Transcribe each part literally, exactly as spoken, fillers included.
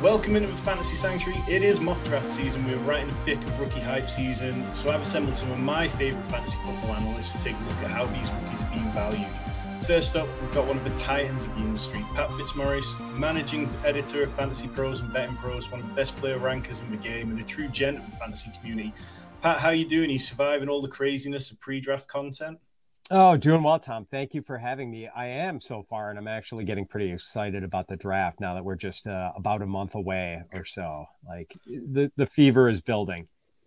Welcome into the Fantasy Sanctuary. It is mock draft season. We're right in the thick of rookie hype season. So I've assembled some of my favourite fantasy football analysts to take a look at how these rookies are being valued. First up, we've got one of the titans of the industry, Pat Fitzmaurice, managing editor of Fantasy Pros and Betting Pros, one of the best player rankers in the game and a true gent of the fantasy community. Pat, how are you doing? Are you surviving all the craziness of pre-draft content? Oh, doing well, Tom. Thank you for having me. I am so far, and I'm actually getting pretty excited about the draft now that we're just uh, about a month away or so. Like the, the fever is building.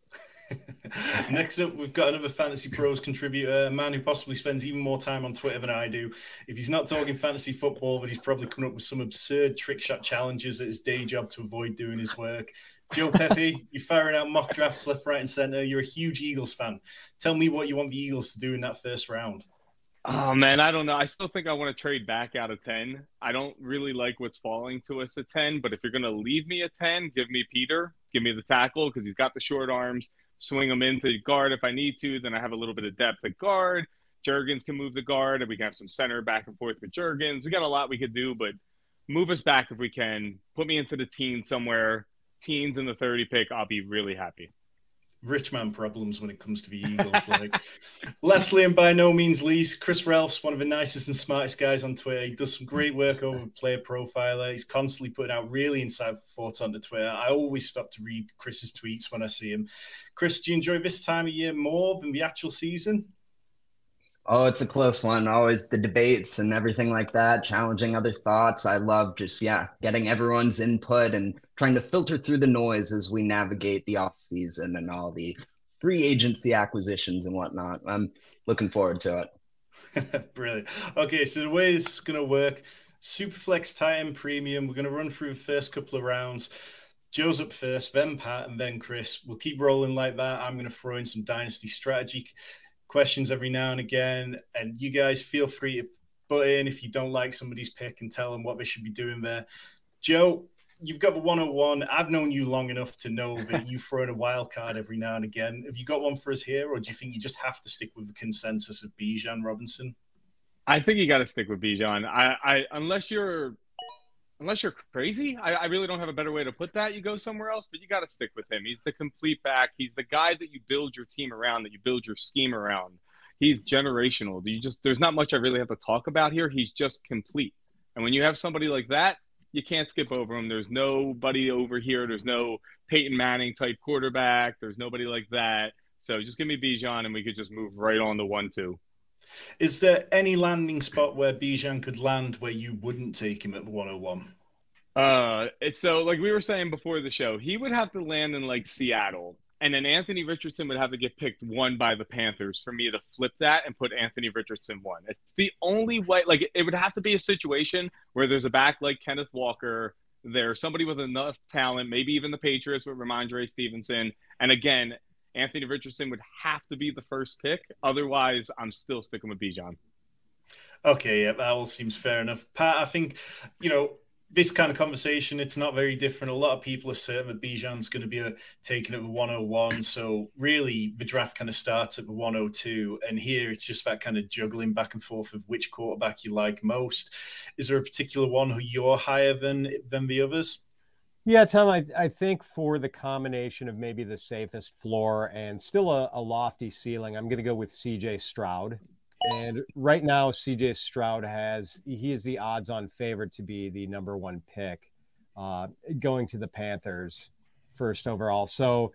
Next up, we've got another Fantasy Pros contributor, a man who possibly spends even more time on Twitter than I do. If he's not talking fantasy football, then he's probably coming up with some absurd trick shot challenges at his day job to avoid doing his work. Joe Pepe, you're firing out mock drafts left, right, and center. You're a huge Eagles fan. Tell me what you want the Eagles to do in that first round. Oh, man, I don't know. I still think I want to trade back out of ten. I don't really like what's falling to us at ten, but if you're going to leave me at ten, give me Peter. Give me the tackle because he's got the short arms. Swing him into guard if I need to. Then I have a little bit of depth at guard. Jurgens can move the guard, and we can have some center back and forth with Jurgens. We got a lot we could do, but move us back if we can. Put me into the teens somewhere. Teens in the thirty pick, I'll be really happy. Rich man problems when it comes to the Eagles. Like Lastly, and by no means least, Chris Ralph's one of the nicest and smartest guys on Twitter. He does some great work over Player Profiler. He's constantly putting out really insightful thoughts onto Twitter. I always stop to read Chris's tweets when I see him. Chris, do you enjoy this time of year more than the actual season? Oh, it's a close one. Always the debates and everything like that, challenging other thoughts. I love just, yeah, getting everyone's input and trying to filter through the noise as we navigate the off season and all the free agency acquisitions and whatnot. I'm looking forward to it. Brilliant. Okay, so the way it's going to work, Superflex Titan Premium, we're going to run through the first couple of rounds. Joe's up first, then Pat, and then Chris. We'll keep rolling like that. I'm going to throw in some dynasty strategy questions every now and again, and you guys feel free to butt in if you don't like somebody's pick and tell them what they should be doing there. Joe, you've got the one oh one. I've known you long enough to know that you throw in a wild card every now and again. Have you got one for us here, or do you think you just have to stick with the consensus of Bijan Robinson? I think you got to stick with Bijan. I, I unless you're unless you're crazy, I, I really don't have a better way to put that. You go somewhere else, but you got to stick with him. He's the complete back. He's the guy that you build your team around, that you build your scheme around. He's generational. You just there's not much I really have to talk about here. He's just complete. And when you have somebody like that, you can't skip over him. There's nobody over here. There's no Peyton Manning type quarterback. There's nobody like that. So just give me Bijan, and we could just move right on to one two. Is there any landing spot where Bijan could land where you wouldn't take him at the one oh one? Uh, it's so like we were saying before the show, he would have to land in like Seattle, and then Anthony Richardson would have to get picked one by the Panthers for me to flip that and put Anthony Richardson one. It's the only way. Like it would have to be a situation where there's a back like Kenneth Walker, there's somebody with enough talent, maybe even the Patriots with Ramondre Stevenson, and again, Anthony Richardson would have to be the first pick. Otherwise, I'm still sticking with Bijan. Okay, yeah, that all seems fair enough. Pat, I think, you know, this kind of conversation, it's not very different. A lot of people are certain that Bijan's going to be a, taken at the one oh one. So really, the draft kind of starts at the one oh two. And here, it's just that kind of juggling back and forth of which quarterback you like most. Is there a particular one who you're higher than, than the others? Yeah, Tom, I, I think for the combination of maybe the safest floor and still a, a lofty ceiling, I'm going to go with C J Stroud. And right now, C J Stroud has, he is the odds-on favorite to be the number one pick uh, going to the Panthers first overall. So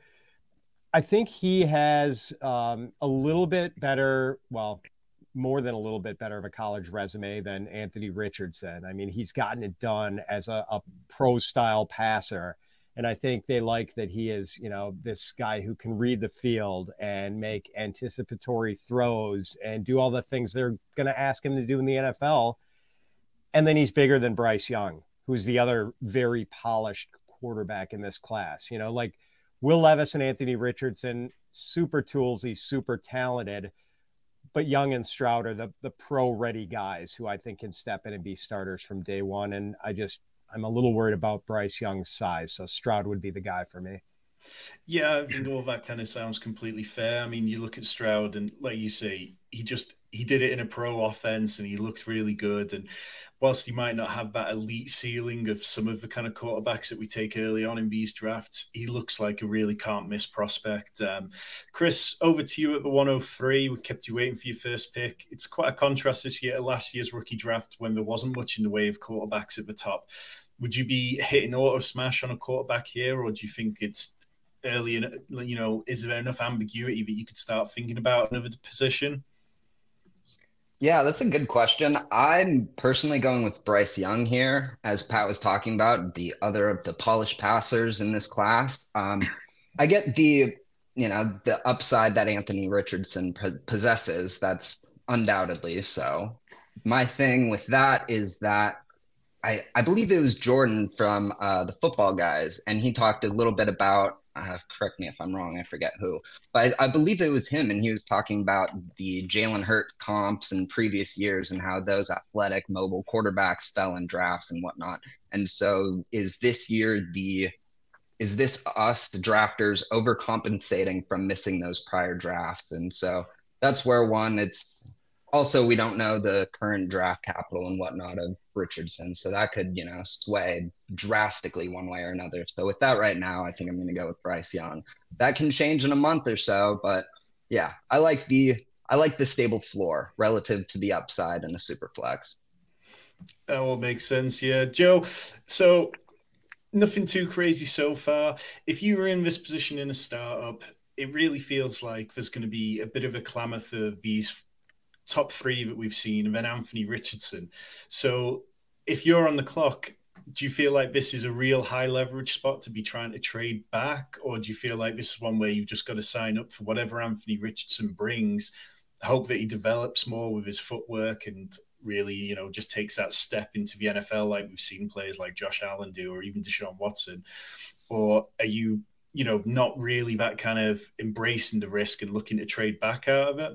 I think he has um, a little bit better, well, more than a little bit better of a college resume than Anthony Richardson. I mean, he's gotten it done as a, a pro-style passer. And I think they like that he is, you know, this guy who can read the field and make anticipatory throws and do all the things they're going to ask him to do in the N F L. And then he's bigger than Bryce Young, who's the other very polished quarterback in this class. You know, like Will Levis and Anthony Richardson, super toolsy, super talented. But Young and Stroud are the, the pro-ready guys who I think can step in and be starters from day one. And I just, I'm a little worried about Bryce Young's size. So Stroud would be the guy for me. Yeah, I think all that kind of sounds completely fair. I mean, you look at Stroud and like you say, he just he did it in a pro offense and he looked really good. And whilst he might not have that elite ceiling of some of the kind of quarterbacks that we take early on in these drafts, he looks like a really can't miss prospect. Um, Chris, over to you at the one oh three. We kept you waiting for your first pick. It's quite a contrast this year to last year's rookie draft when there wasn't much in the way of quarterbacks at the top. Would you be hitting auto smash on a quarterback here, or do you think it's early? In, you know, is there enough ambiguity that you could start thinking about another position? Yeah, that's a good question. I'm personally going with Bryce Young here, as Pat was talking about, the other of the polished passers in this class. Um, I get the, you know, the upside that Anthony Richardson possesses. That's undoubtedly so. My thing with that is that I, I believe it was Jordan from uh, the Football Guys, and he talked a little bit about, Uh, correct me if I'm wrong, I forget who, but I, I believe it was him, and he was talking about the Jalen Hurts comps in previous years and how those athletic mobile quarterbacks fell in drafts and whatnot. And so is this year the is this us the drafters overcompensating from missing those prior drafts? And so that's where one, it's also, we don't know the current draft capital and whatnot of Richardson, so that could, you know, sway drastically one way or another. So with that right now, I think I'm going to go with Bryce Young. That can change in a month or so, but yeah, I like the I like the stable floor relative to the upside in the super flex. That all makes sense, yeah. Joe, so nothing too crazy so far. If you were in this position in a startup, it really feels like there's going to be a bit of a clamor for these top three that we've seen, and then Anthony Richardson. So if you're on the clock, do you feel like this is a real high leverage spot to be trying to trade back? Or do you feel like this is one where you've just got to sign up for whatever Anthony Richardson brings, hope that he develops more with his footwork and really, you know, just takes that step into the N F L like we've seen players like Josh Allen do, or even Deshaun Watson? Or are you, you know, not really that kind of embracing the risk and looking to trade back out of it?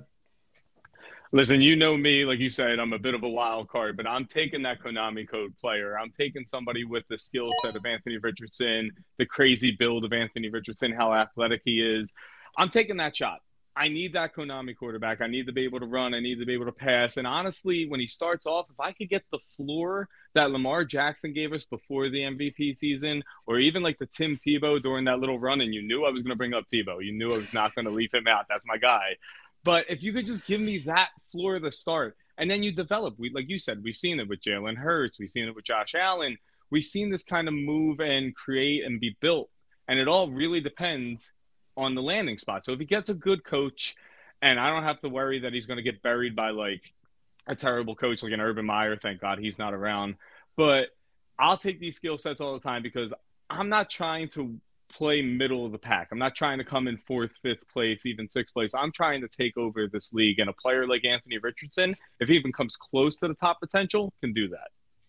Listen, you know me, like you said, I'm a bit of a wild card, but I'm taking that Konami code player. I'm taking somebody with the skill set of Anthony Richardson, the crazy build of Anthony Richardson, how athletic he is. I'm taking that shot. I need that Konami quarterback. I need to be able to run. I need to be able to pass. And honestly, when he starts off, if I could get the floor that Lamar Jackson gave us before the M V P season, or even like the Tim Tebow during that little run, and you knew I was going to bring up Tebow. You knew I was not going to leave him out. That's my guy. But if you could just give me that floor to start, and then you develop, we, like you said, we've seen it with Jalen Hurts. We've seen it with Josh Allen. We've seen this kind of move and create and be built. And it all really depends on the landing spot. So if he gets a good coach, and I don't have to worry that he's going to get buried by like a terrible coach like an Urban Meyer, thank God he's not around. But I'll take these skill sets all the time because I'm not trying to play middle of the pack. I'm not trying to come in fourth, fifth place, even sixth place. I'm trying to take over this league. And a player like Anthony Richardson, if he even comes close to the top potential, can do that.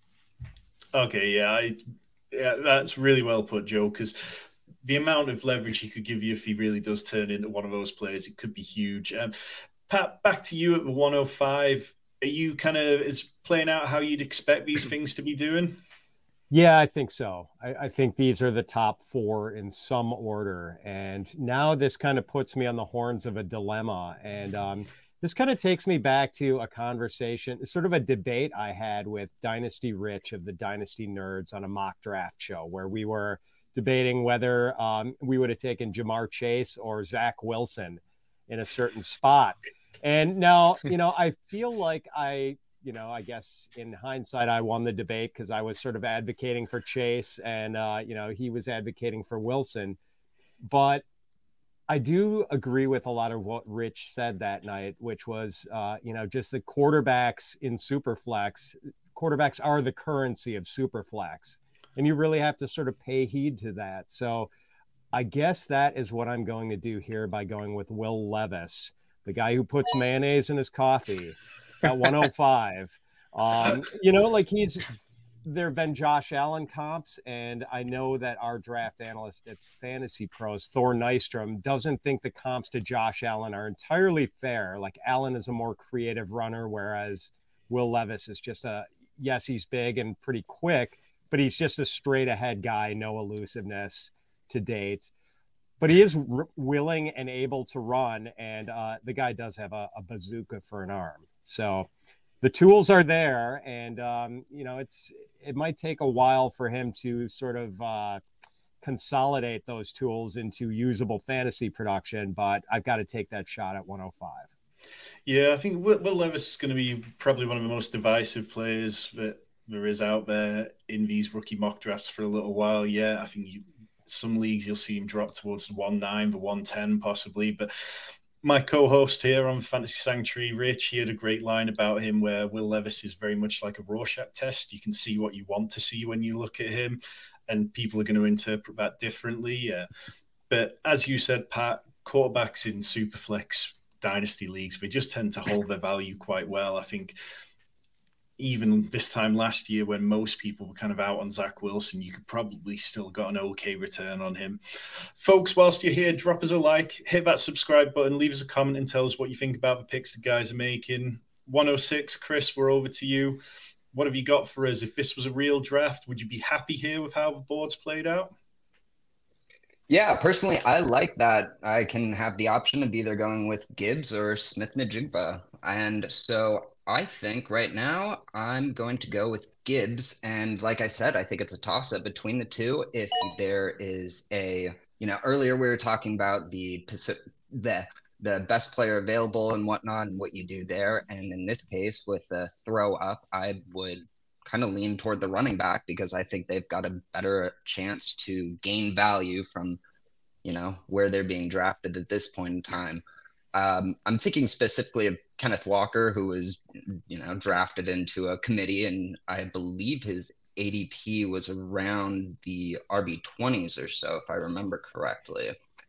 Okay, yeah, I, yeah, that's really well put, Joe, because the amount of leverage he could give you if he really does turn into one of those players, it could be huge. Um, Pat, back to you at the one oh five. Are you kind of is playing out how you'd expect these things to be doing? Yeah, I think so. I, I think these are the top four in some order. And now this kind of puts me on the horns of a dilemma. And um, this kind of takes me back to a conversation, sort of a debate I had with Dynasty Rich of the Dynasty Nerds on a mock draft show, where we were debating whether um, we would have taken Jamar Chase or Zach Wilson in a certain spot. And now, you know, I feel like I, you know, I guess in hindsight, I won the debate because I was sort of advocating for Chase and, uh, you know, he was advocating for Wilson. But I do agree with a lot of what Rich said that night, which was, uh, you know, just the quarterbacks in Superflex. Quarterbacks are the currency of Superflex. And you really have to sort of pay heed to that. So I guess that is what I'm going to do here by going with Will Levis, the guy who puts mayonnaise in his coffee at one oh five. Um, you know, like he's, there have been Josh Allen comps, and I know that our draft analyst at Fantasy Pros, Thor Nystrom, doesn't think the comps to Josh Allen are entirely fair. Like Allen is a more creative runner, whereas Will Levis is just a, yes, he's big and pretty quick, but he's just a straight ahead guy, no elusiveness to date. But he is r- willing and able to run, and uh, the guy does have a, a bazooka for an arm. So the tools are there, and um, you know, it's it might take a while for him to sort of uh, consolidate those tools into usable fantasy production, but I've got to take that shot at one oh five. Yeah, I think Will, Will Levis is going to be probably one of the most divisive players that there is out there in these rookie mock drafts for a little while. Yeah, I think you, some leagues you'll see him drop towards the one nine, the one ten possibly. But my co-host here on Fantasy Sanctuary, Rich, he had a great line about him where Will Levis is very much like a Rorschach test. You can see what you want to see when you look at him, and people are going to interpret that differently. Yeah. But as you said, Pat, quarterbacks in Superflex dynasty leagues, they just tend to hold their value quite well. I think even this time last year when most people were kind of out on Zach Wilson, you could probably still got an okay return on him. Folks, whilst you're here, drop us a like, hit that subscribe button, leave us a comment and tell us what you think about the picks the guys are making. one oh six, Chris, we're over to you. What have you got for us? If this was a real draft, would you be happy here with how the board's played out? Yeah, personally, I like that I can have the option of either going with Gibbs or Smith-Njigba. And so I think right now I'm going to go with Gibbs. And like I said, I think it's a toss-up between the two. If there is a, you know, earlier we were talking about the the the best player available and whatnot and what you do there. And in this case, with the throw up, I would kind of lean toward the running back because I think they've got a better chance to gain value from, you know, where they're being drafted at this point in time. Um, I'm thinking specifically of Kenneth Walker, who was, you know, drafted into a committee, and I believe his A D P was around the R B twenties or so, if I remember correctly.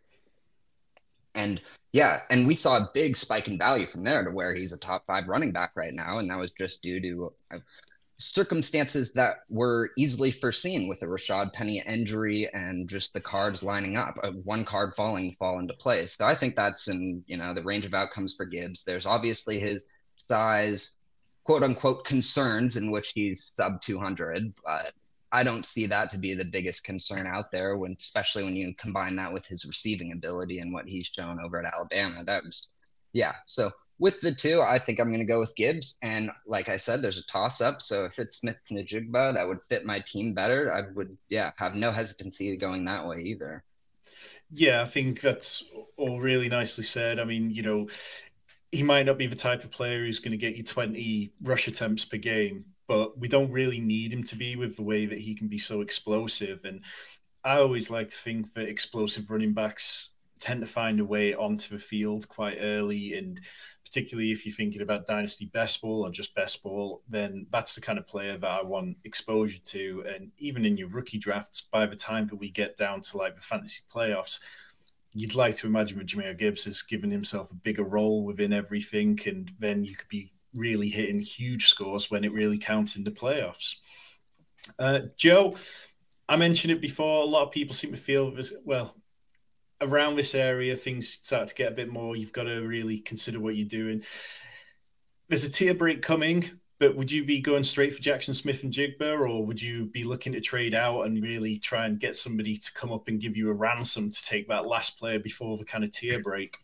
And yeah, and we saw a big spike in value from there to where he's a top five running back right now, and that was just due to uh, circumstances that were easily foreseen with the Rashad Penny injury and just the cards lining up, uh, one card falling fall into place. So I think that's in, you know, the range of outcomes for Gibbs. There's obviously his size, quote unquote, concerns in which he's sub two hundred, but I don't see that to be the biggest concern out there, when, especially when you combine that with his receiving ability and what he's shown over at Alabama. That was, yeah. So with the two, I think I'm going to go with Gibbs. And like I said, there's a toss-up. So if it's Smith-Njigba, that would fit my team better. I would, yeah, have no hesitancy going that way either. Yeah, I think that's all really nicely said. I mean, you know, he might not be the type of player who's going to get you twenty rush attempts per game, but we don't really need him to be with the way that he can be so explosive. And I always like to think that explosive running backs tend to find a way onto the field quite early, and particularly if you're thinking about dynasty best ball or just best ball, then that's the kind of player that I want exposure to. And even in your rookie drafts, by the time that we get down to like the fantasy playoffs, you'd like to imagine that Jahmyr Gibbs has given himself a bigger role within everything, and then you could be really hitting huge scores when it really counts in the playoffs. Uh, Joe, I mentioned it before, a lot of people seem to feel this, well, around this area, things start to get a bit more. You've got to really consider what you're doing. There's a tier break coming, but would you be going straight for Jackson Smith-Njigba, or would you be looking to trade out and really try and get somebody to come up and give you a ransom to take that last player before the kind of tier break?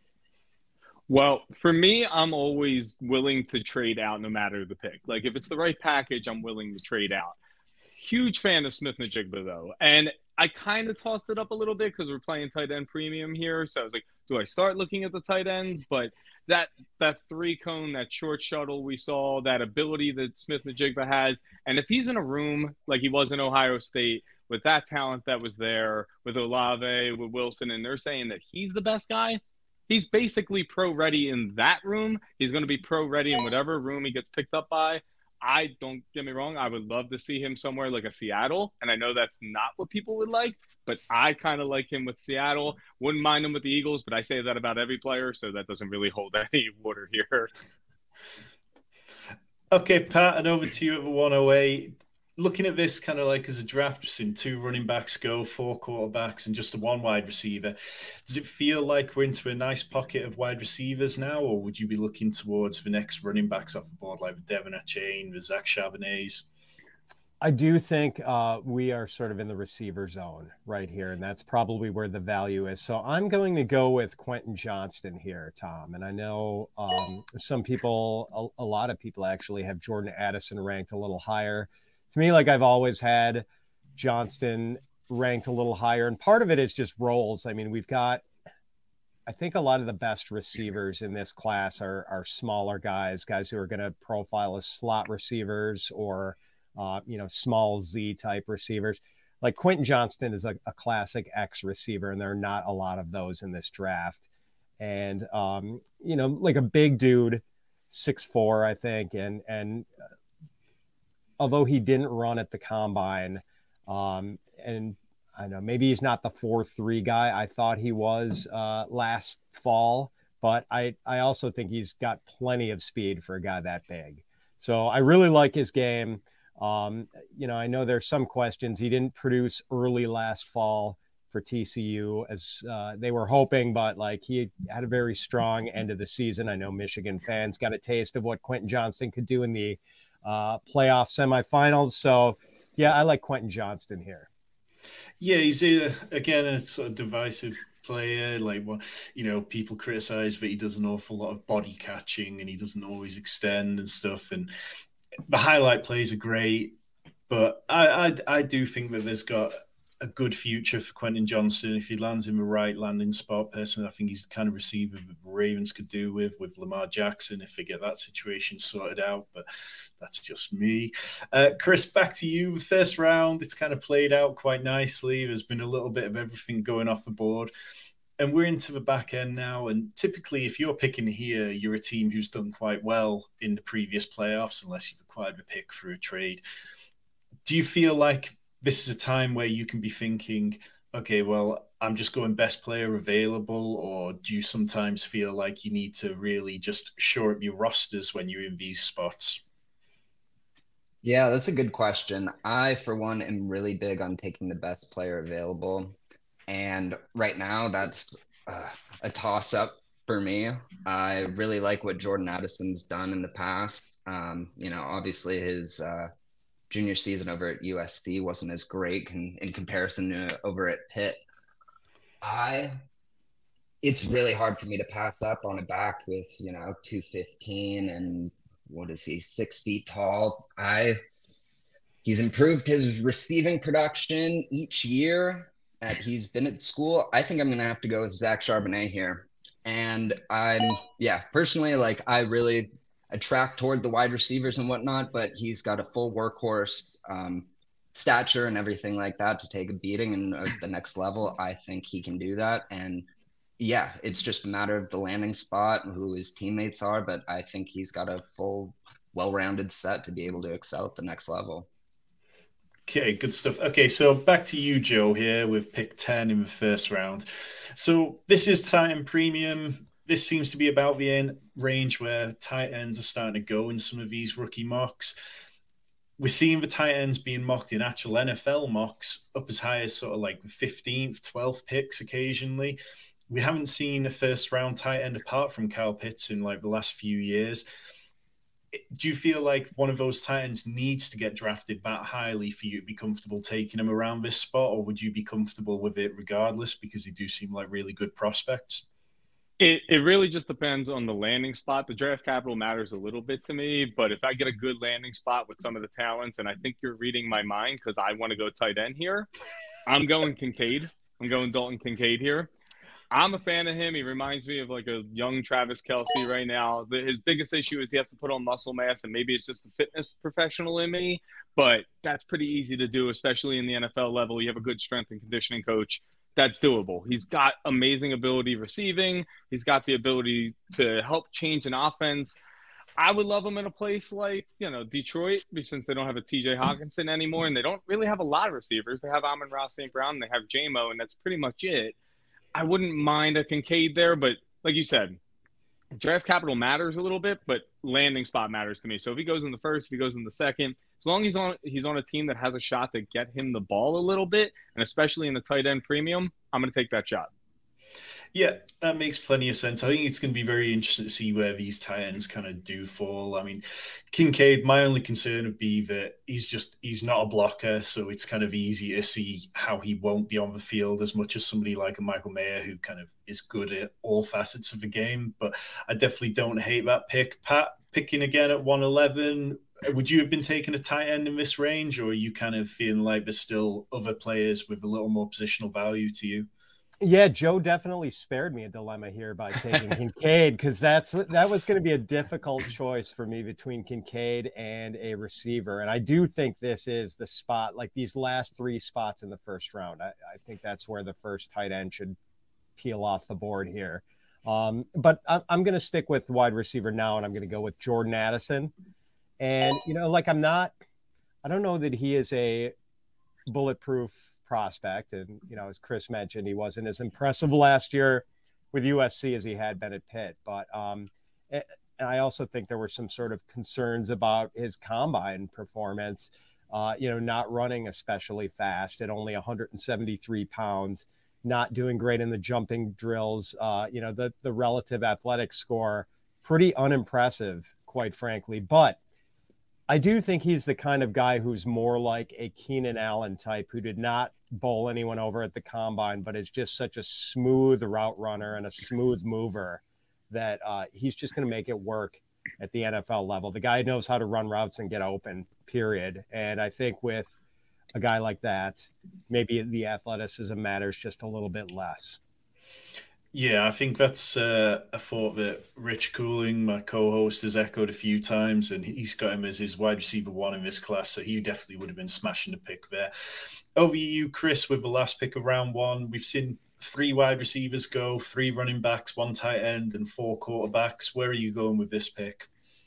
Well, for me, I'm always willing to trade out no matter the pick. Like, if it's the right package, I'm willing to trade out. Huge fan of Smith-Njigba, though. And I kind of tossed it up a little bit because we're playing tight end premium here. So I was like, do I start looking at the tight ends? But that that three cone, that short shuttle we saw, that ability that Smith-Njigba has, and if he's in a room like he was in Ohio State with that talent that was there, with Olave, with Wilson, and they're saying that he's the best guy, he's basically pro-ready in that room. He's going to be pro-ready in whatever room he gets picked up by. I don't get me wrong. I would love to see him somewhere like a Seattle. And I know that's not what people would like, but I kind of like him with Seattle. Wouldn't mind him with the Eagles, but I say that about every player. So that doesn't really hold any water here. Okay, Pat, and over to you at the one oh eight. Looking at this kind of like as a draft, just in two running backs go, four quarterbacks, and just a one wide receiver. Does it feel like we're into a nice pocket of wide receivers now, or would you be looking towards the next running backs off the board, like the Devin Achane, the Zach Charbonnets? I do think uh, we are sort of in the receiver zone right here, and that's probably where the value is. So I'm going to go with Quentin Johnston here, Tom. And I know um, some people, a, a lot of people actually have Jordan Addison ranked a little higher. To me, like I've always had Johnston ranked a little higher, and part of it is just roles. I mean, we've got, I think a lot of the best receivers in this class are, are smaller guys, guys who are going to profile as slot receivers or Uh, you know, small Z type receivers. Like Quentin Johnston is a, a classic X receiver, and there are not a lot of those in this draft. And, um, you know, like a big dude, six foot four, I think. And, and uh, although he didn't run at the combine, um, and I know maybe he's not the four three guy I thought he was uh, last fall, but I, I also think he's got plenty of speed for a guy that big. So I really like his game. Um, you know, I know there's some questions. He didn't produce early last fall for T C U as uh, they were hoping, but like he had a very strong end of the season. I know Michigan fans got a taste of what Quentin Johnston could do in the uh, playoff semifinals. So, yeah, I like Quentin Johnston here. Yeah, he's a, again a sort of divisive player. Like, what you know, people criticize that he does an awful lot of body catching and he doesn't always extend and stuff. And the highlight plays are great, but I, I I do think that there's got a good future for Quentin Johnston if he lands in the right landing spot. Personally, I think he's the kind of receiver that the Ravens could do with with Lamar Jackson if they get that situation sorted out. But that's just me. Uh, Chris, back to you. The first round, it's kind of played out quite nicely. There's been a little bit of everything going off the board. And we're into the back end now. And typically, if you're picking here, you're a team who's done quite well in the previous playoffs, unless you've acquired a pick through a trade. Do you feel like this is a time where you can be thinking, okay, well, I'm just going best player available? Or do you sometimes feel like you need to really just shore up your rosters when you're in these spots? Yeah, that's a good question. I, for one, am really big on taking the best player available. And right now, that's uh, a toss-up for me. I really like what Jordan Addison's done in the past. Um, you know, obviously his uh, junior season over at U S C wasn't as great in, in comparison to over at Pitt. I, it's really hard for me to pass up on a back with, you know, two fifteen and what is he, six feet tall. I, he's improved his receiving production each year that he's been at school. I think I'm going to have to go with Zach Charbonnet here. And I'm, yeah, personally, like I really attract toward the wide receivers and whatnot, but he's got a full workhorse um, stature and everything like that to take a beating and uh, the next level. I think he can do that. And yeah, it's just a matter of the landing spot and who his teammates are, but I think he's got a full, well-rounded set to be able to excel at the next level. Okay, good stuff. Okay, so back to you, Joe, here with pick ten in the first round. So this is tight end premium. This seems to be about the end range where tight ends are starting to go in some of these rookie mocks. We're seeing the tight ends being mocked in actual N F L mocks up as high as sort of like the fifteenth, twelfth picks occasionally. We haven't seen a first round tight end apart from Kyle Pitts in like the last few years. Do you feel like one of those tight ends needs to get drafted that highly for you to be comfortable taking him around this spot, or would you be comfortable with it regardless because they do seem like really good prospects? It it really just depends on the landing spot. The draft capital matters a little bit to me, but if I get a good landing spot with some of the talents, and I think you're reading my mind because I want to go tight end here, I'm going Kincaid. I'm going Dalton Kincaid here. I'm a fan of him. He reminds me of like a young Travis Kelce right now. The, his biggest issue is he has to put on muscle mass, and maybe it's just the fitness professional in me, but that's pretty easy to do, especially in the N F L level. You have a good strength and conditioning coach. That's doable. He's got amazing ability receiving. He's got the ability to help change an offense. I would love him in a place like, you know, Detroit, since they don't have a T J Hawkinson anymore, and they don't really have a lot of receivers. They have Amon-Ra Saint Brown, and they have J-Mo, and that's pretty much it. I wouldn't mind a Kincaid there, but like you said, draft capital matters a little bit, but landing spot matters to me. So if he goes in the first, if he goes in the second, as long as he's on he's on a team that has a shot to get him the ball a little bit, and especially in the tight end premium, I'm going to take that shot. Yeah, that makes plenty of sense. I think it's going to be very interesting to see where these tight ends kind of do fall. I mean, Kincaid, my only concern would be that he's just he's not a blocker, so it's kind of easy to see how he won't be on the field as much as somebody like a Michael Mayer who kind of is good at all facets of the game. But I definitely don't hate that pick. Pat, picking again at one eleven, would you have been taking a tight end in this range, or are you kind of feeling like there's still other players with a little more positional value to you? Yeah, Joe definitely spared me a dilemma here by taking Kincaid, because that's what that was going to be a difficult choice for me between Kincaid and a receiver. And I do think this is the spot, like these last three spots in the first round. I, I think that's where the first tight end should peel off the board here. Um, but I'm, I'm going to stick with wide receiver now, and I'm going to go with Jordan Addison. And, you know, like I'm not, I don't know that he is a bulletproof prospect. And, you know, as Chris mentioned, he wasn't as impressive last year with U S C as he had been at Pitt. But um, and I also think there were some sort of concerns about his combine performance, uh, you know, not running especially fast at only one hundred seventy-three pounds, not doing great in the jumping drills. Uh, you know, the, the relative athletic score, pretty unimpressive, quite frankly. But I do think he's the kind of guy who's more like a Keenan Allen type, who did not bowl anyone over at the combine, but is just such a smooth route runner and a smooth mover that uh, he's just going to make it work at the N F L level. The guy knows how to run routes and get open, period. And I think with a guy like that, maybe the athleticism matters just a little bit less. Yeah, I think that's uh, a thought that Rich Cooling, my co-host, has echoed a few times, and he's got him as his wide receiver one in this class, so he definitely would have been smashing the pick there. Over you, Chris, with the last pick of round one. We've seen three wide receivers go, three running backs, one tight end, and four quarterbacks. Where are you going with this pick?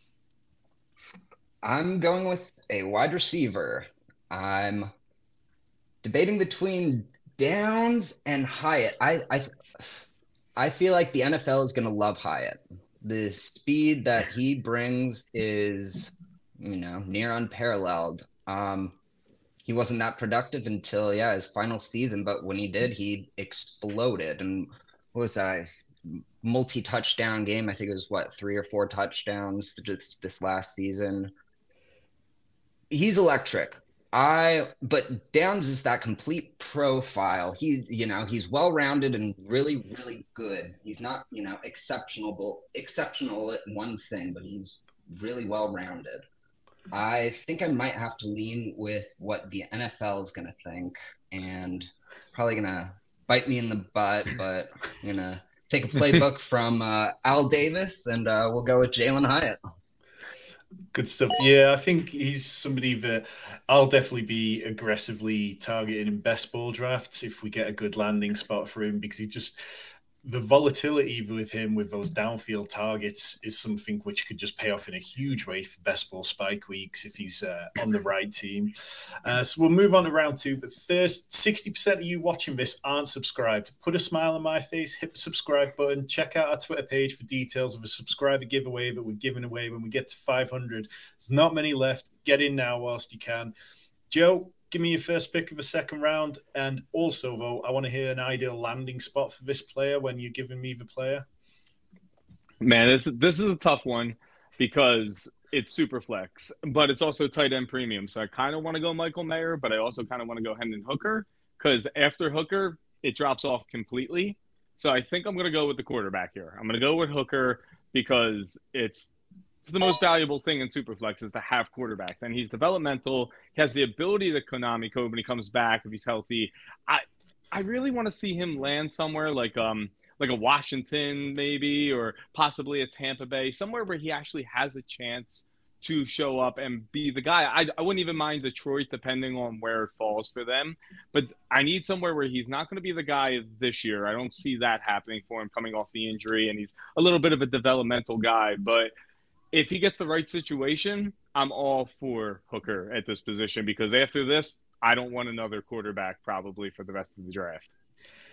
I'm going with a wide receiver. I'm debating between Downs and Hyatt. I I I feel like the N F L is going to love Hyatt. The speed that he brings is, you know, near unparalleled. Um, he wasn't that productive until, yeah, his final season, but when he did, he exploded. And what was that? Multi-touchdown game. I think it was, what, three or four touchdowns just this last season. He's electric. I, but Downs is that complete profile. He, you know, he's well-rounded and really, really good. He's not, you know, exceptional, exceptional at one thing, but he's really well-rounded. I think I might have to lean with what the N F L is going to think, and it's probably going to bite me in the butt, but I'm going to take a playbook from uh, Al Davis, and uh, we'll go with Jalin Hyatt. Good stuff. Yeah, I think he's somebody that I'll definitely be aggressively targeting in best ball drafts if we get a good landing spot for him, because he just, the volatility with him with those downfield targets is something which could just pay off in a huge way for best ball spike weeks if he's uh, on the right team. Uh, so we'll move on to round two. But first, sixty percent of you watching this aren't subscribed. Put a smile on my face, hit the subscribe button, check out our Twitter page for details of a subscriber giveaway that we're giving away when we get to five hundred. There's not many left. Get in now whilst you can. Joe, give me your first pick of the second round. And also, though, I want to hear an ideal landing spot for this player when you're giving me the player. Man, this, this is a tough one because it's super flex, but it's also tight end premium. So I kind of want to go Michael Mayer, but I also kind of want to go Hendon Hooker because after Hooker, it drops off completely. So I think I'm going to go with the quarterback here. I'm going to go with Hooker because it's It's the most valuable thing in Superflex is to have quarterbacks, and he's developmental. He has the ability to Konami code when he comes back if he's healthy. I I really want to see him land somewhere like um like a Washington maybe, or possibly a Tampa Bay, somewhere where he actually has a chance to show up and be the guy. I, I wouldn't even mind Detroit depending on where it falls for them, but I need somewhere where he's not going to be the guy this year. I don't see that happening for him coming off the injury, and he's a little bit of a developmental guy, but if he gets the right situation, I'm all for Hooker at this position because after this, I don't want another quarterback probably for the rest of the draft.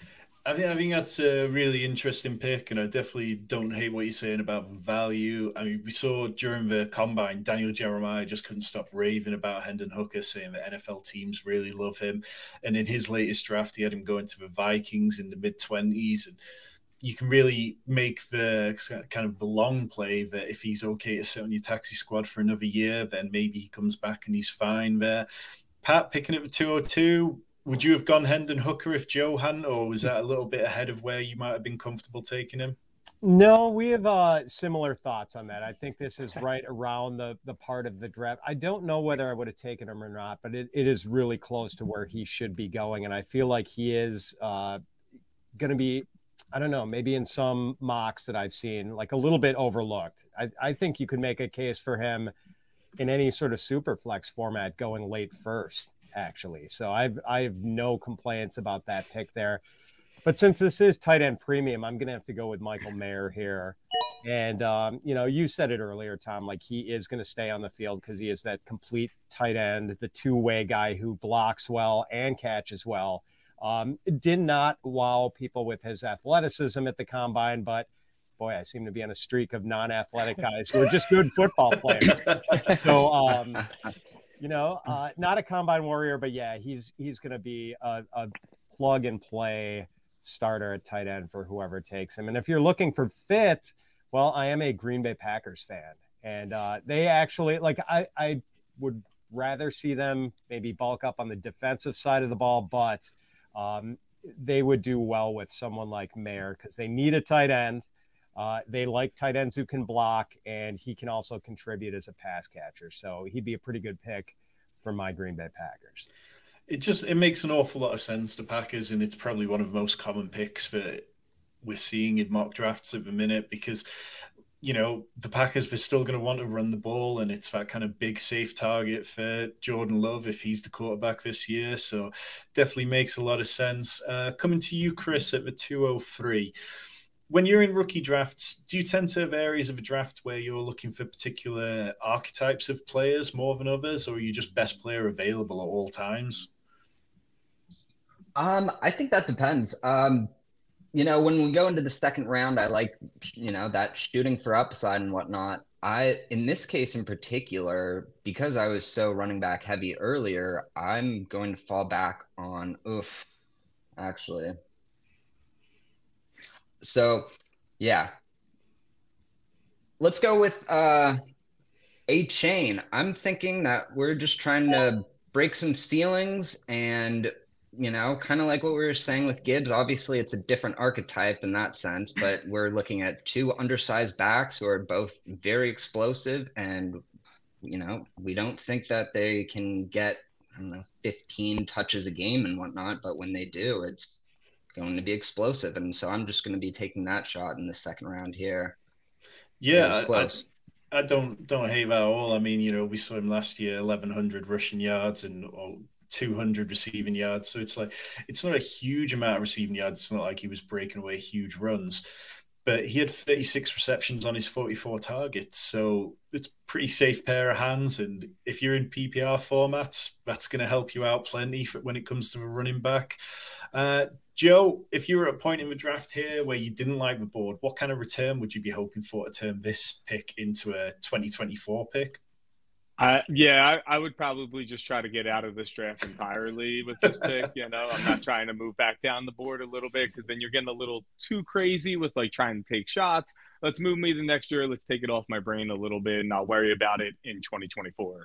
I think I think that's a really interesting pick, and I definitely don't hate what you're saying about the value. I mean, we saw during the combine, Daniel Jeremiah just couldn't stop raving about Hendon Hooker, saying that N F L teams really love him. And in his latest draft, he had him going to the Vikings in the mid twenties, and you can really make the kind of the long play that if he's okay to sit on your taxi squad for another year, then maybe he comes back and he's fine there. Pat, picking at the two oh two. Would you have gone Hendon Hooker if Joe hadn't, or was that a little bit ahead of where you might have been comfortable taking him? No, we have uh, similar thoughts on that. I think this is right around the the part of the draft. I don't know whether I would have taken him or not, but it, it is really close to where he should be going. And I feel like he is uh, going to be, I don't know, maybe in some mocks that I've seen, like a little bit overlooked. I, I think you could make a case for him in any sort of super flex format going late first, actually. So I've I have no complaints about that pick there. But since this is tight end premium, I'm going to have to go with Michael Mayer here. And, um, you know, you said it earlier, Tom, like he is going to stay on the field because he is that complete tight end, the two-way guy who blocks well and catches well. Um, did not wow people with his athleticism at the combine, but boy, I seem to be on a streak of non-athletic guys who are just good football players. So, um, you know, uh, not a combine warrior, but yeah, he's he's going to be a, a plug and play starter at tight end for whoever takes him. And if you're looking for fit, well, I am a Green Bay Packers fan, and uh, they actually like I I would rather see them maybe bulk up on the defensive side of the ball, but um, they would do well with someone like Mayer because they need a tight end. Uh, they like tight ends who can block, and he can also contribute as a pass catcher. So he'd be a pretty good pick for my Green Bay Packers. It just it makes an awful lot of sense to Packers, and it's probably one of the most common picks that we're seeing in mock drafts at the minute because, you know, the Packers are still going to want to run the ball, and it's that kind of big safe target for Jordan Love if he's the quarterback this year. So definitely makes a lot of sense. Uh, coming to you, Chris, at the two oh three. When you're in rookie drafts, do you tend to have areas of a draft where you're looking for particular archetypes of players more than others, or are you just best player available at all times? Um, I think that depends. Um, you know, when we go into the second round, I like, you know, that shooting for upside and whatnot. I, in this case in particular, because I was so running back heavy earlier, I'm going to fall back on, oof, actually. So, yeah. Let's go with uh, Achane. I'm thinking that we're just trying to break some ceilings and, you know, kind of like what we were saying with Gibbs. Obviously, it's a different archetype in that sense, but we're looking at two undersized backs who are both very explosive. And, you know, we don't think that they can get, I don't know, fifteen touches a game and whatnot. But when they do, it's going to be explosive, and so I'm just going to be taking that shot in the second round here. Yeah, it was close. I, I don't don't hate that at all. I mean, you know, we saw him last year, eleven hundred rushing yards and oh, two hundred receiving yards. So it's like it's not a huge amount of receiving yards. It's not like he was breaking away huge runs, but he had thirty-six receptions on his forty-four targets. So it's a pretty safe pair of hands. And if you're in P P R formats, that's going to help you out plenty for, when it comes to a running back. Uh, Joe, if you were at a point in the draft here where you didn't like the board, what kind of return would you be hoping for to turn this pick into a twenty twenty-four pick? Uh, yeah, I, I would probably just try to get out of this draft entirely with this pick. You know, I'm not trying to move back down the board a little bit because then you're getting a little too crazy with like trying to take shots. Let's move me the next year. Let's take it off my brain a little bit and I'll worry about it in twenty twenty-four.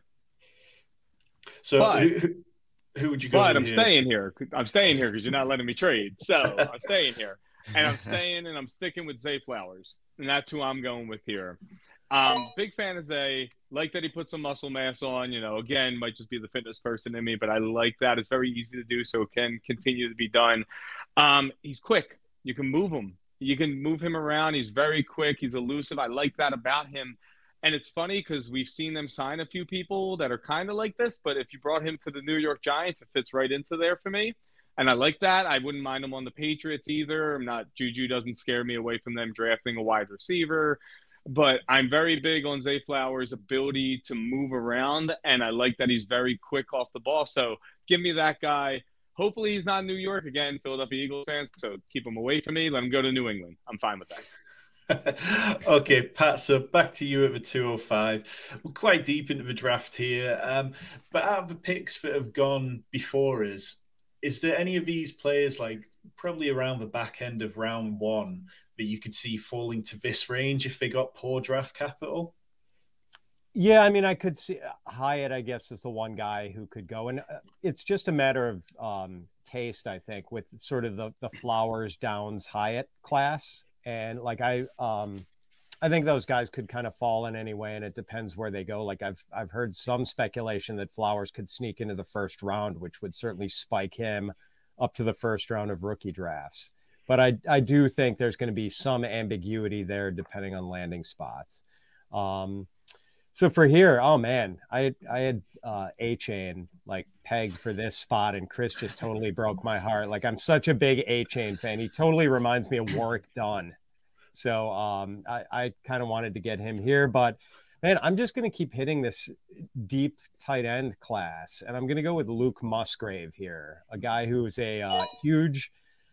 So but, who, who would you go But with I'm here? staying here. I'm staying here because you're not letting me trade. So I'm staying here. And I'm staying and I'm sticking with Zay Flowers. And that's who I'm going with here. Um, big fan of Zay. Like that he put some muscle mass on. You know, again, might just be the fitness person in me, but I like that. It's very easy to do, so it can continue to be done. Um, he's quick. You can move him. You can move him around. He's very quick. He's elusive. I like that about him. And it's funny because we've seen them sign a few people that are kind of like this, but if you brought him to the New York Giants, it fits right into there for me. And I like that. I wouldn't mind him on the Patriots either. I'm not, Juju doesn't scare me away from them drafting a wide receiver. But I'm very big on Zay Flowers' ability to move around, and I like that he's very quick off the ball. So give me that guy. Hopefully he's not in New York again, Philadelphia Eagles fans. So keep him away from me. Let him go to New England. I'm fine with that. Okay, Pat, so back to you at the two oh five. We're quite deep into the draft here, um, but out of the picks that have gone before us, is there any of these players, like probably around the back end of round one, that you could see falling to this range if they got poor draft capital? Yeah, I mean, I could see Hyatt, I guess, is the one guy who could go. And it's just a matter of um, taste, I think, with sort of the, the Flowers, Downs, Hyatt class. And like I, um, I think those guys could kind of fall in any way, and it depends where they go. Like I've I've heard some speculation that Flowers could sneak into the first round, which would certainly spike him up to the first round of rookie drafts. But I I do think there's going to be some ambiguity there depending on landing spots. Um, so for here, oh man, I I had uh, A-Chain like pegged for this spot, and Chris just totally broke my heart. Like I'm such a big A-Chain fan. He totally reminds me of Warrick Dunn. So um, I, I kind of wanted to get him here, but man, I'm just going to keep hitting this deep tight end class, and I'm going to go with Luke Musgrave here, a guy who is a uh, huge,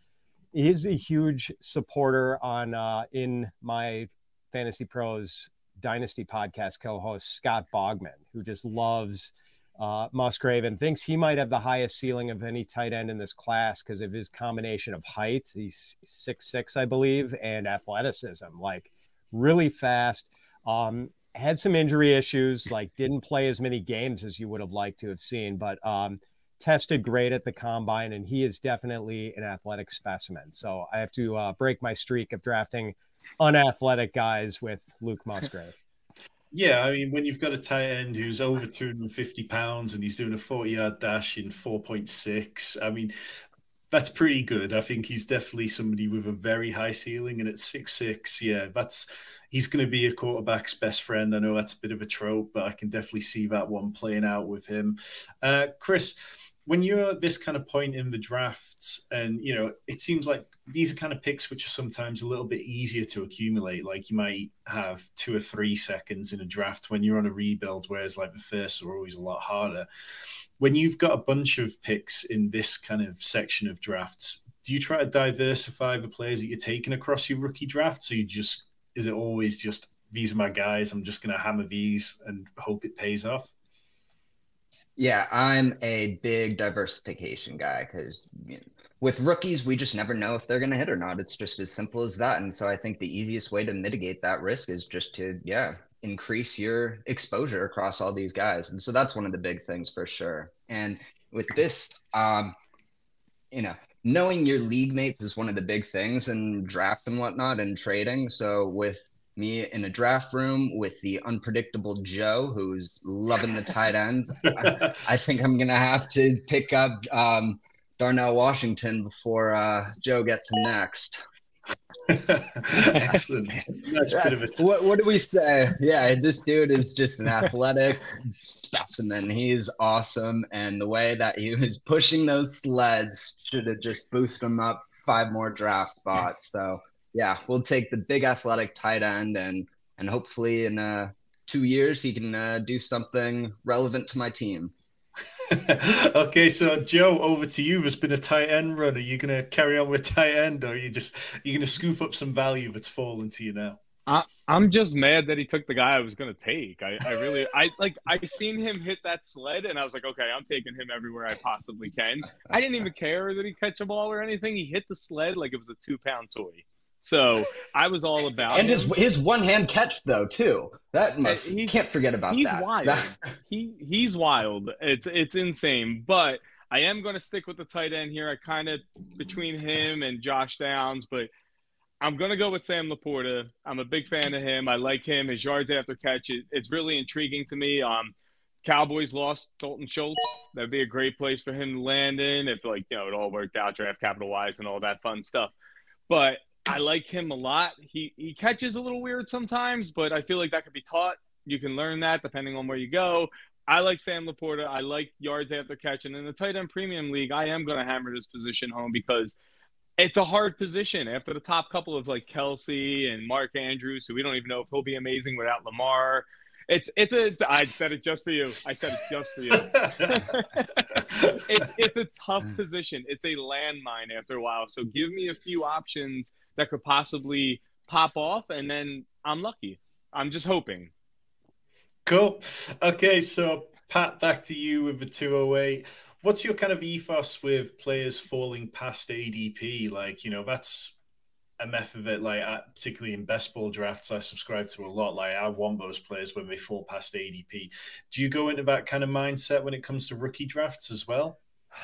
he is a huge supporter on uh, in my Fantasy Pros Dynasty podcast co-host Scott Bogman, who just loves uh, Musgrave and thinks he might have the highest ceiling of any tight end in this class because of his combination of height. He's six six, I believe, and athleticism, like really fast. Um, had some injury issues, like didn't play as many games as you would have liked to have seen, but um, tested great at the combine, and he is definitely an athletic specimen. So I have to uh, break my streak of drafting unathletic guys with Luke Musgrave. Yeah, I mean, when you've got a tight end who's over two hundred fifty pounds and he's doing a forty-yard dash in four point six, I mean, that's pretty good. I think he's definitely somebody with a very high ceiling, and at six six, yeah, that's he's going to be a quarterback's best friend. I know that's a bit of a trope, but I can definitely see that one playing out with him. Uh, Chris, when you're at this kind of point in the draft, and you know, it seems like these are kind of picks which are sometimes a little bit easier to accumulate. Like you might have two or three seconds in a draft when you're on a rebuild, whereas like the firsts are always a lot harder. When you've got a bunch of picks in this kind of section of drafts, do you try to diversify the players that you're taking across your rookie draft? So you just, is it always just, these are my guys, I'm just going to hammer these and hope it pays off? Yeah, I'm a big diversification guy because you know, with rookies, we just never know if they're going to hit or not. It's just as simple as that. And so I think the easiest way to mitigate that risk is just to, yeah, increase your exposure across all these guys. And so that's one of the big things for sure. And with this, um, you know, knowing your league mates is one of the big things in drafts and whatnot and trading. So with me in a draft room with the unpredictable Joe, who's loving the tight ends, I, I think I'm going to have to pick up um, Darnell Washington before uh, Joe gets him next. Excellent. That's a bit of a t- what, what do we say? Yeah, this dude is just an athletic specimen. He's awesome. And the way that he was pushing those sleds should have just boosted him up five more draft spots. So, yeah, we'll take the big athletic tight end, and and hopefully in uh, two years he can uh, do something relevant to my team. Okay, so Joe, over to you. There's been a tight end run. Are you going to carry on with tight end, or are you just you're going to scoop up some value that's fallen to you now? I, I'm just mad that he took the guy I was going to take. I, I really, I like, I seen him hit that sled, and I was like, okay, I'm taking him everywhere I possibly can. I didn't even care that he catch a ball or anything. He hit the sled like it was a two pound toy. So I was all about and him. his his one hand catch though too. That must he's, can't forget about he's that. Wild. That... he he's wild. It's it's insane. But I am going to stick with the tight end here. I kind of between him and Josh Downs, but I'm going to go with Sam Laporta. I'm a big fan of him. I like him. His yards after catch, it, it's really intriguing to me. Um, Cowboys lost Dalton Schultz. That'd be a great place for him to land in if, like, you know, it all worked out draft capital wise and all that fun stuff. But I like him a lot. He he catches a little weird sometimes, but I feel like that could be taught. You can learn that depending on where you go. I like Sam Laporta. I like yards after catch. And in the tight end premium league, I am going to hammer this position home because it's a hard position. After the top couple of like Kelsey and Mark Andrews, who we don't even know if he'll be amazing without Lamar, It's it's a. It's, I said it just for you. I said it just for you. it's it's a tough position. It's a landmine after a while. So give me a few options that could possibly pop off, and then I'm lucky. I'm just hoping. Cool. Okay, so Pat, back to you with the two oh eight. What's your kind of ethos with players falling past A D P? Like, you know, that's a method of it, like, I, particularly in best ball drafts, I subscribe to a lot. Like, I want those players when they fall past A D P. Do you go into that kind of mindset when it comes to rookie drafts as well?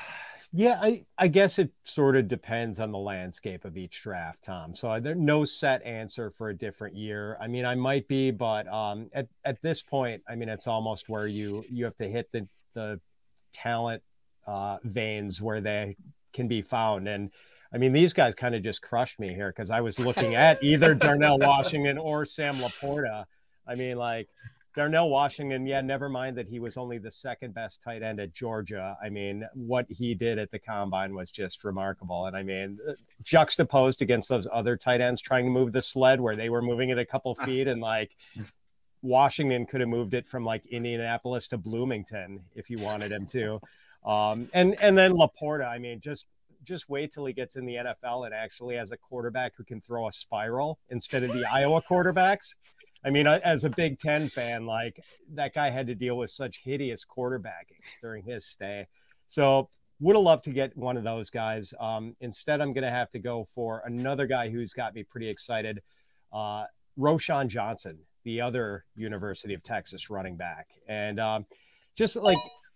Yeah, I, I guess it sort of depends on the landscape of each draft, Tom. So there's no set answer for a different year. I mean, I might be, but um, at, at this point, I mean, it's almost where you you have to hit the, the talent uh, veins where they can be found. And I mean, these guys kind of just crushed me here because I was looking at either Darnell Washington or Sam Laporta. I mean, like, Darnell Washington, yeah, never mind that he was only the second best tight end at Georgia. I mean, what he did at the combine was just remarkable. And I mean, juxtaposed against those other tight ends trying to move the sled where they were moving it a couple feet, and like Washington could have moved it from like Indianapolis to Bloomington if you wanted him to. Um, and, and then Laporta, I mean, just, just wait till he gets in the N F L and actually has a quarterback who can throw a spiral instead of the Iowa quarterbacks. I mean, as a Big Ten fan, like, that guy had to deal with such hideous quarterbacking during his stay. So would have loved to get one of those guys. Um, instead, I'm going to have to go for another guy who's got me pretty excited. Uh, Roschon Johnson, the other University of Texas running back. And um, just like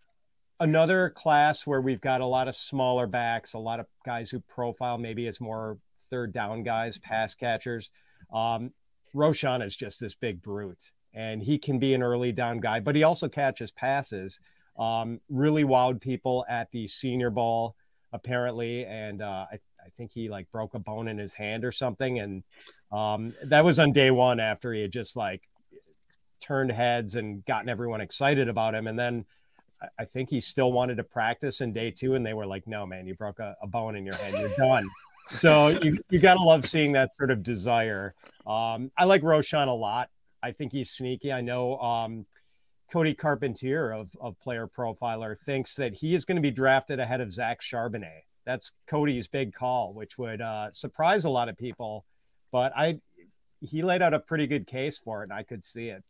another class where we've got a lot of smaller backs, a lot of guys who profile maybe as more third down guys, pass catchers. Um, Roschon is just this big brute, and he can be an early down guy, but he also catches passes. Um, really wowed people at the Senior Bowl, apparently, and uh, I, I think he like broke a bone in his hand or something, and um, that was on day one after he had just like turned heads and gotten everyone excited about him, and then I think he still wanted to practice in day two, and they were like, no, man, you broke a, a bone in your hand. You're done. So you, you got to love seeing that sort of desire. Um, I like Roschon a lot. I think he's sneaky. I know um, Cody Carpentier of, of Player Profiler thinks that he is going to be drafted ahead of Zach Charbonnet. That's Cody's big call, which would uh, surprise a lot of people. But I, he laid out a pretty good case for it, and I could see it.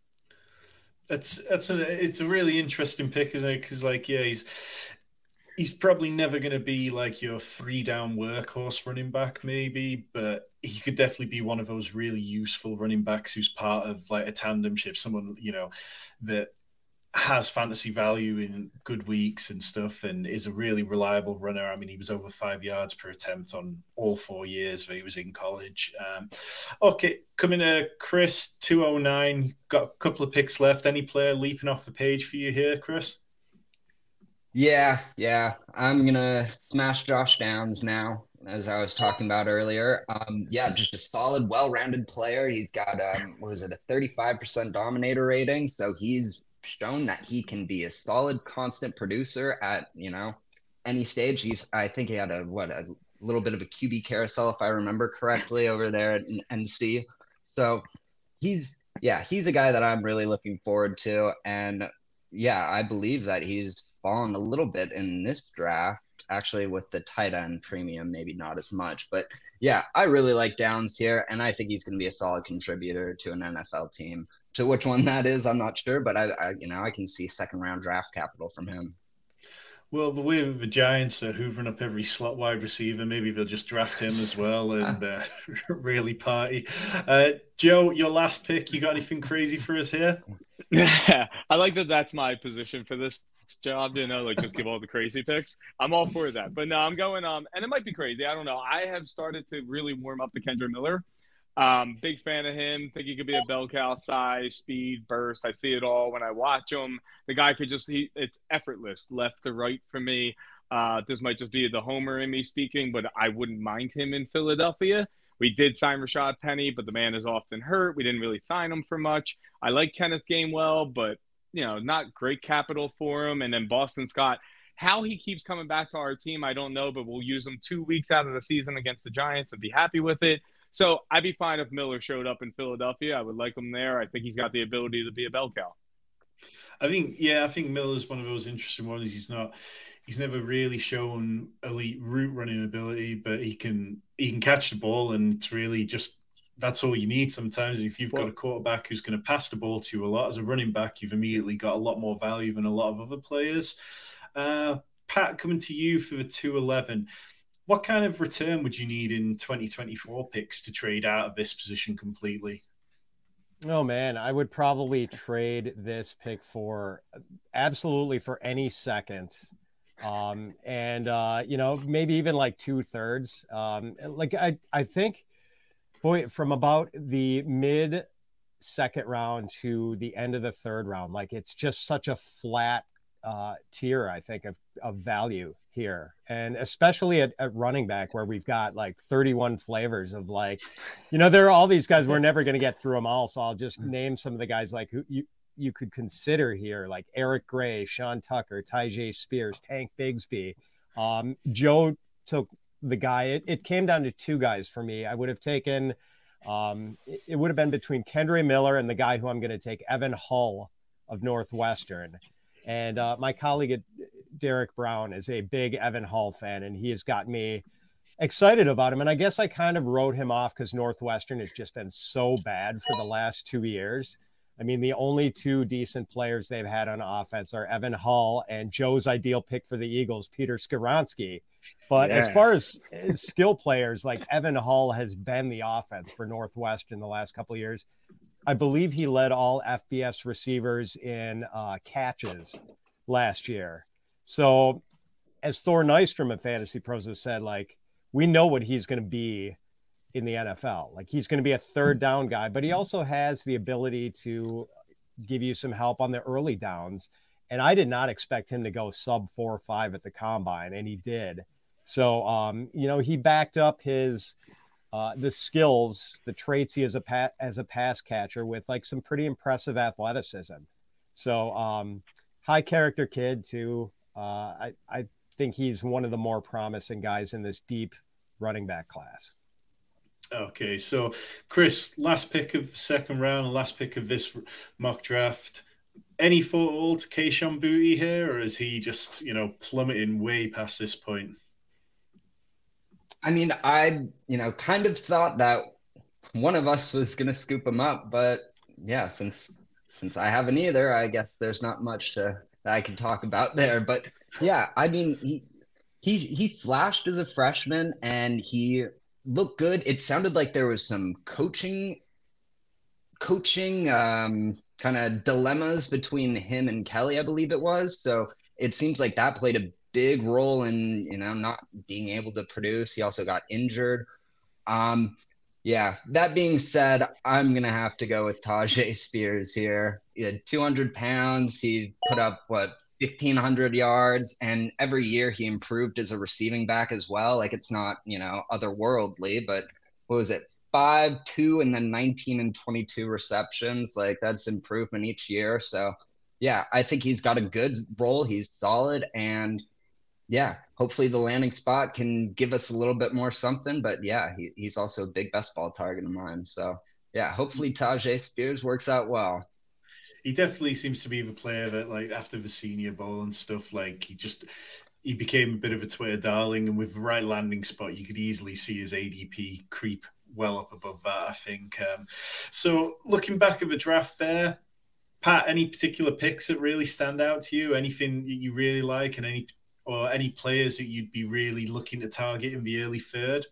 That's that's a it's a really interesting pick, isn't it? Because like, yeah, he's he's probably never going to be like your three down workhorse running back, maybe, but he could definitely be one of those really useful running backs who's part of like a tandem shift, someone, you know, that has fantasy value in good weeks and stuff, and is a really reliable runner. I mean, he was over five yards per attempt on all four years that he was in college. Um, okay, coming to Chris, two oh nine, got a couple of picks left. Any player leaping off the page for you here, Chris? Yeah, yeah. I'm going to smash Josh Downs now, as I was talking about earlier. Um, yeah, just a solid, well-rounded player. He's got, um, what was it, a thirty-five percent dominator rating, so he's shown that he can be a solid, constant producer at, you know, any stage. He's, I think he had a, what, a little bit of a Q B carousel, if I remember correctly, over there at N C. So he's, yeah, he's a guy that I'm really looking forward to. And yeah, I believe that he's fallen a little bit in this draft, actually, with the tight end premium, maybe not as much. But yeah, I really like Downs here, and I think he's going to be a solid contributor to an N F L team. To which one that is, I'm not sure, but I, I, you know, I can see second round draft capital from him. Well, the way the Giants are hoovering up every slot wide receiver, maybe they'll just draft him as well and uh, really party. Uh, Joe, your last pick, you got anything crazy for us here? I like that that's my position for this job, you know, like just give all the crazy picks. I'm all for that. But no, I'm going, um, and it might be crazy. I don't know. I have started to really warm up to Kendre Miller. Um, big fan of him. Think he could be a bell cow size, speed, burst. I see it all when I watch him. The guy could just, he, it's effortless left to right for me. Uh, this might just be the homer in me speaking, but I wouldn't mind him in Philadelphia. We did sign Rashad Penny, but the man is often hurt. We didn't really sign him for much. I like Kenneth Gainwell, but, you know, not great capital for him. And then Boston Scott, how he keeps coming back to our team, I don't know, but we'll use him two weeks out of the season against the Giants and be happy with it. So I'd be fine if Miller showed up in Philadelphia. I would like him there. I think he's got the ability to be a bell cow. I think, yeah, I think Miller's one of those interesting ones. He's not, he's never really shown elite route running ability, but he can, he can catch the ball, and it's really just, that's all you need sometimes. And if you've got a quarterback who's going to pass the ball to you a lot as a running back, you've immediately got a lot more value than a lot of other players. Uh, Pat, coming to you for the two eleven. What kind of return would you need in twenty twenty-four picks to trade out of this position completely? Oh man, I would probably trade this pick for absolutely for any second. Um, and, uh, you know, maybe even like two thirds. Um, like I, I think, boy, from about the mid second round to the end of the third round, like it's just such a flat uh, tier, I think, of, of value here. And especially at, at running back, where we've got like thirty-one flavors of like, you know, there are all these guys, we're never going to get through them all. So I'll just name some of the guys like who you, you could consider here, like Eric Gray, Sean Tucker, Tyjae Spears, Tank Bigsby. Um, Joe took the guy, it, it came down to two guys for me. I would have taken, um, it, it would have been between Kendre Miller and the guy who I'm going to take, Evan Hull of Northwestern. And uh, my colleague, Derek Brown, is a big Evan Hull fan, and he has got me excited about him. And I guess I kind of wrote him off because Northwestern has just been so bad for the last two years. I mean, the only two decent players they've had on offense are Evan Hull and Joe's ideal pick for the Eagles, Peter Skoronski. But yeah. As far as skill players, like Evan Hull has been the offense for Northwestern the last couple of years. I believe he led all F B S receivers in uh, catches last year. So as Thor Nystrom of Fantasy Pros has said, like, we know what he's going to be in the N F L. Like, he's going to be a third down guy, but he also has the ability to give you some help on the early downs. And I did not expect him to go sub four or five at the combine, and he did. So, um, you know, he backed up his uh, the skills, the traits he is a pat as a pass catcher with like some pretty impressive athleticism. So, um, high character kid too. Uh, I I think he's one of the more promising guys in this deep running back class. Okay, so Chris, last pick of the second round, last pick of this mock draft. Any thought to Kayshon Boutte here, or is he just, you know, plummeting way past this point? I mean, I, you know, kind of thought that one of us was going to scoop him up, but yeah, since since I haven't either, I guess there's not much to, that I can talk about there. But yeah, I mean, he he he flashed as a freshman and he looked good. It sounded like there was some coaching coaching um, kind of dilemmas between him and Kelly, I believe it was. So it seems like that played a big role in, you know, not being able to produce. He also got injured. Um, yeah, that being said, I'm going to have to go with Tyjae Spears here. He had two hundred pounds. He put up, what, fifteen hundred yards. And every year he improved as a receiving back as well. Like, it's not, you know, otherworldly, but what was it? Five, two, and then nineteen and twenty-two receptions. Like, that's improvement each year. So, yeah, I think he's got a good role. He's solid. And, yeah, hopefully the landing spot can give us a little bit more something. But, yeah, he, he's also a big best ball target of mine. So, yeah, hopefully Tyjae Spears works out well. He definitely seems to be the player that, like, after the Senior Bowl and stuff, like, he just – he became a bit of a Twitter darling. And with the right landing spot, you could easily see his A D P creep well up above that, I think. Um, so looking back at the draft there, Pat, any particular picks that really stand out to you? Anything that you really like, and any or any players that you'd be really looking to target in the early third?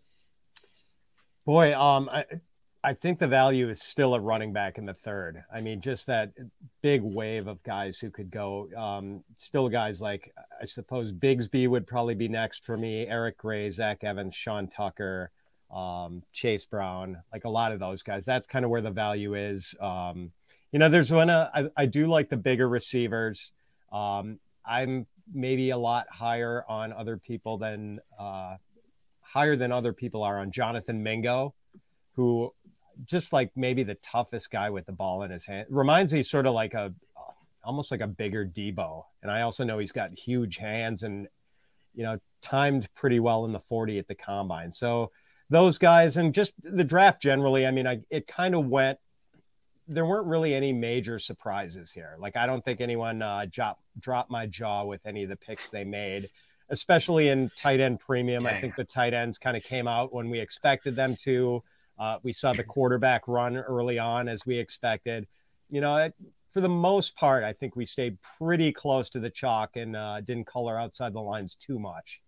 Boy, um, I, I think the value is still a running back in the third. I mean, just that big wave of guys who could go. Um, still guys like, I suppose Bigsby would probably be next for me. Eric Gray, Zach Evans, Sean Tucker, um, Chase Brown, like a lot of those guys. That's kind of where the value is. Um, you know, there's one, uh, I, I do like the bigger receivers. Um, I'm maybe a lot higher on other people than, uh, higher than other people are on Jonathan Mingo, who just like maybe the toughest guy with the ball in his hand. Reminds me sort of like a, almost like a bigger Debo. And I also know he's got huge hands and, you know, timed pretty well in the forty at the combine. So those guys and just the draft generally. I mean, I, it kind of went, there weren't really any major surprises here. Like, I don't think anyone uh, drop, dropped my jaw with any of the picks they made, especially in tight end premium. Dang. I think the tight ends kind of came out when we expected them to. Uh, we saw the quarterback run early on as we expected. You know, it, for the most part, I think we stayed pretty close to the chalk and uh, didn't color outside the lines too much.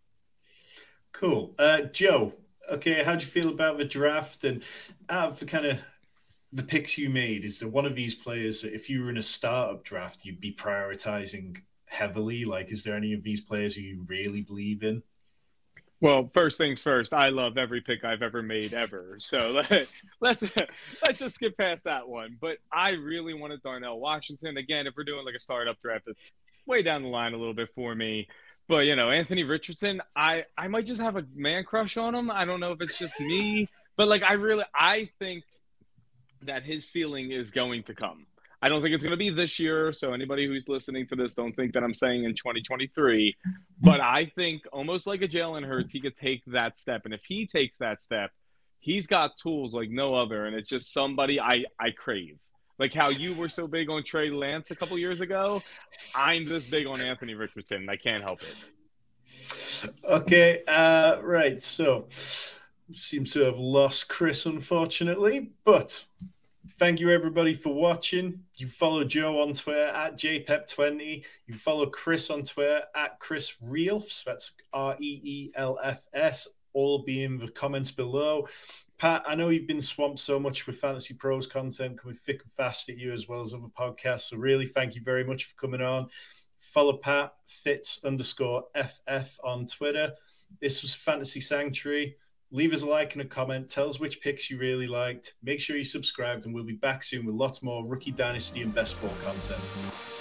Cool. Uh, Joe, okay, how'd you feel about the draft? And out of the kind of the picks you made, is there one of these players that if you were in a startup draft, you'd be prioritizing heavily? Like, is there any of these players who you really believe in? Well, first things first, I love every pick I've ever made ever. So let, let's let's just skip past that one. But I really wanted Darnell Washington. Again, if we're doing like a startup draft, it's way down the line a little bit for me. But, you know, Anthony Richardson, I, I might just have a man crush on him. I don't know if it's just me. But, like, I really – I think that his ceiling is going to come. I don't think it's going to be this year, so anybody who's listening to this, don't think that I'm saying in twenty twenty-three. But I think almost like a Jalen Hurts, he could take that step. And if he takes that step, he's got tools like no other, and it's just somebody I, I crave. Like how you were so big on Trey Lance a couple years ago, I'm this big on Anthony Richardson. I can't help it. Okay, uh, right. So, seem to have lost Chris, unfortunately, but thank you, everybody, for watching. You follow Joe on Twitter at J P E P twenty. You follow Chris on Twitter at Chris Reelfs. That's R E E L F S. All be in the comments below. Pat, I know you've been swamped so much with Fantasy Pros content coming thick and fast at you as well as other podcasts. So really, thank you very much for coming on. Follow Pat, Fitz underscore F F on Twitter. This was Fantasy Sanctuary. Leave us a like and a comment. Tell us which picks you really liked. Make sure you subscribed, and we'll be back soon with lots more Rookie Dynasty and Best Ball content.